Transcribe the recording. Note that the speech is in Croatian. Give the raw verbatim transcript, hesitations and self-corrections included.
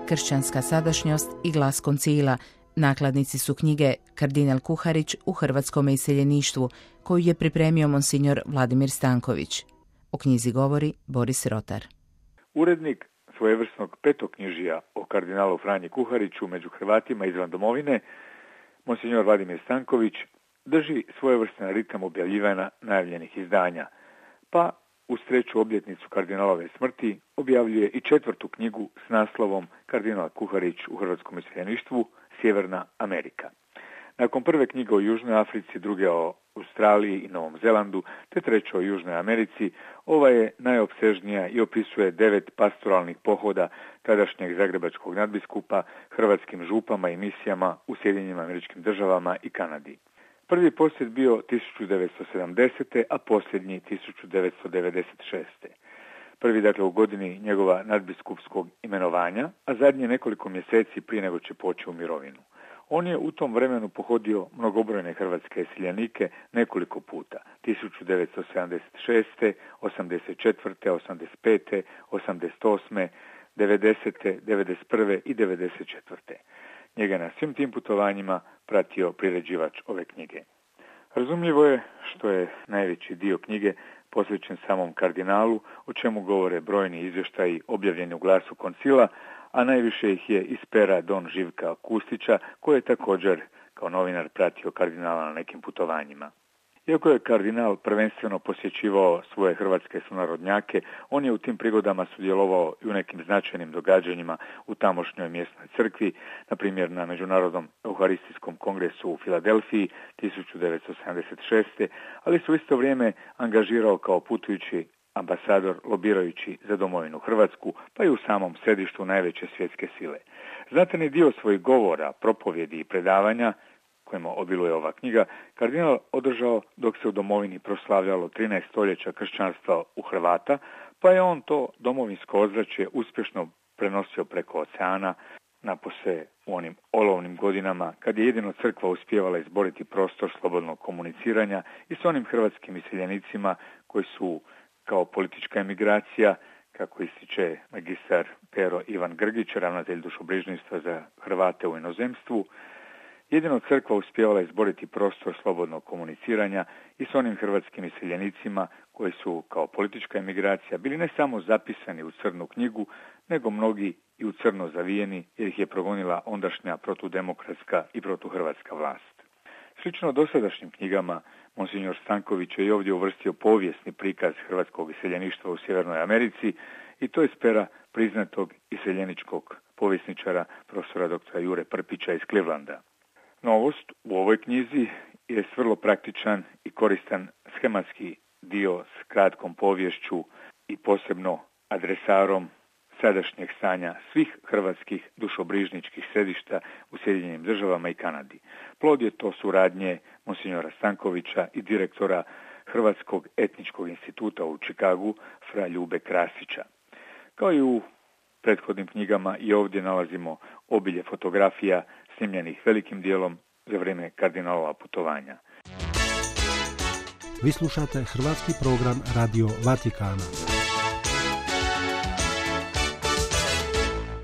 Kršćanska sadašnjost i glas koncila. Nakladnici su knjige Kardinal Kuharić u hrvatskome iseljeništvu, koju je pripremio monsignor Vladimir Stanković. O knjizi govori Boris Rotar. Urednik svojevrsnog petoknjižija o kardinalu Franji Kuhariću među Hrvatima izvan domovine, monsignor Vladimir Stanković, drži svojevrstan ritam objavljivanja najavljenih izdanja, pa uz treću obljetnicu kardinalove smrti objavljuje i četvrtu knjigu s naslovom Kardinal Kuharić u hrvatskom iseljeništvu, Sjeverna Amerika. Nakon prve knjige o Južnoj Africi, druge o Australiji i Novom Zelandu, te treće o Južnoj Americi, ova je najopsežnija i opisuje devet pastoralnih pohoda tadašnjeg zagrebačkog nadbiskupa hrvatskim župama i misijama u Sjedinjenim Američkim Državama i Kanadi. Prvi posjet bio tisuću devetsto sedamdesete. a posljednji tisuću devetsto devedeset šeste. Prvi dakle u godini njegova nadbiskupskog imenovanja, a zadnje nekoliko mjeseci prije nego će poći u mirovinu. On je u tom vremenu pohodio mnogobrojne hrvatske iseljenike nekoliko puta. tisuću devetsto sedamdeset šeste. osamdeset četvrte. osamdeset pete. osamdeset osme. devedesete. devedeset prve. i devedeset četvrte. Njega na svim tim putovanjima pratio priređivač ove knjige. Razumljivo je što je najveći dio knjige posvećen samom kardinalu, o čemu govore brojni izvještaji objavljeni u Glasu koncila, a najviše ih je iz pera don Živka Kustića, koji je također kao novinar pratio kardinala na nekim putovanjima. Iako je kardinal prvenstveno posjećivao svoje hrvatske sunarodnjake, on je u tim prigodama sudjelovao i u nekim značajnim događanjima u tamošnjoj mjesnoj crkvi, na primjer na Međunarodnom euharistijskom kongresu u Filadelfiji tisuću devetsto sedamdeset šeste. ali se u isto vrijeme angažirao kao putujući ambasador lobirajući za domovinu Hrvatsku, pa i u samom središtu najveće svjetske sile. Znatni dio svojih govora, propovjedi i predavanja, kojima obiluje ova knjiga, kardinal održao dok se u domovini proslavljalo trinaest stoljeća kršćanstva u Hrvata, pa je on to domovinsko ozračje uspješno prenosio preko oceana, napose u onim olovnim godinama, kad je jedino crkva uspijevala izboriti prostor slobodnog komuniciranja i s onim hrvatskim iseljenicima koji su kao politička emigracija, kako ističe magistar Pero Ivan Grgić, ravnatelj dušobrižništva za Hrvate u inozemstvu, jedino crkva uspijevala izboriti prostor slobodnog komuniciranja i s onim hrvatskim iseljenicima koji su kao politička emigracija bili ne samo zapisani u crnu knjigu, nego mnogi i u crno zavijeni jer ih je progonila ondašnja protudemokratska i protuhrvatska vlast. Slično dosadašnjim knjigama, monsignor Stanković je i ovdje uvrstio povijesni prikaz hrvatskog iseljeništva u Sjevernoj Americi i to iz pera priznatog iseljeničkog povjesničara profesora doktora Jure Prpića iz Clevelanda. Novost u ovoj knjizi je vrlo praktičan i koristan schematski dio s kratkom povješću i posebno adresarom sadašnjeg stanja svih hrvatskih dušobrižničkih središta u Sjedinjenim Državama i Kanadi. Plod je to suradnje monsignora Stankovića i direktora Hrvatskog etničkog instituta u Čikagu, fra Ljube Krasića. Kao i u prethodnim knjigama i ovdje nalazimo obilje fotografija snimljenih velikim dijelom za vrijeme kardinalova putovanja. Vi slušate hrvatski program Radio Vatikana.